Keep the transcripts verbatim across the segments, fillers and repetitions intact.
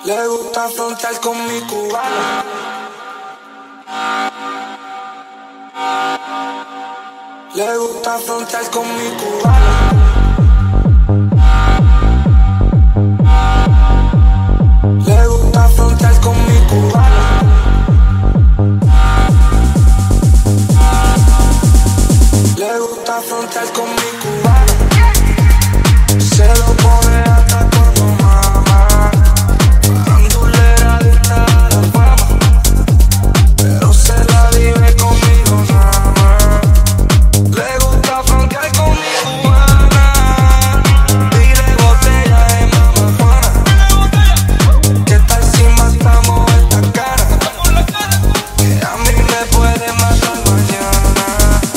Le gusta frontear con mi cubana. Le gusta frontear con mi cubana. Le gusta frontear con mi cubana. Le gusta frontear con mi cubana. Se lo pone hasta cuando mama. Farandulera adicta a la fama, pero se la vive conmigo nada más. Le gusta frontear con mi cubana. Pide botella de Mama Juana. ¿Qué tal si matamos esta cara? Que a mí me puede matar mañana.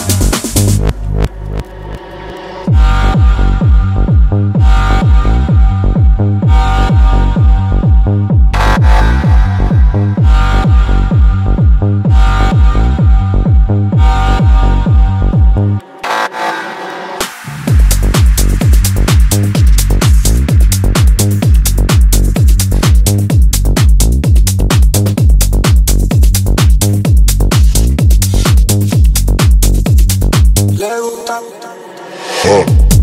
Le gusta. Oh.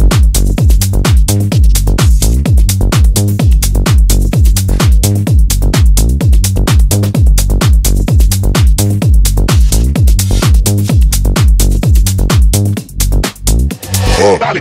Oh. Dale.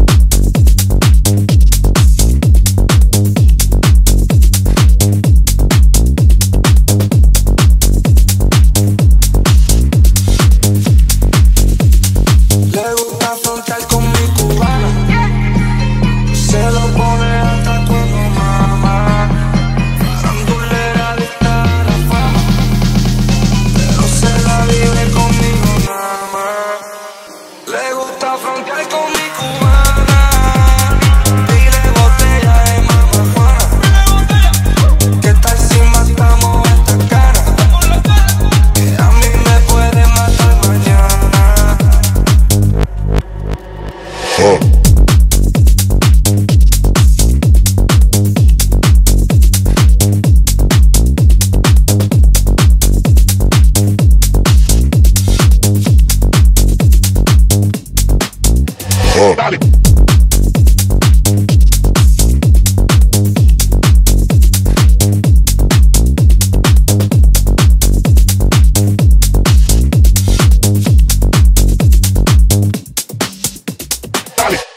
Le gusta frontear con mi cubana. Se lo pone hasta cuando mama. Farandulera adicta a la fama, pero se la vive conmigo nada más. Le gusta frontear con mi cubana. Pide botella de Mama Juana. ¿Qué tal si matamos esta cara? Que a mí me puede matar mañana. Oh. Oh. Dale. Dale.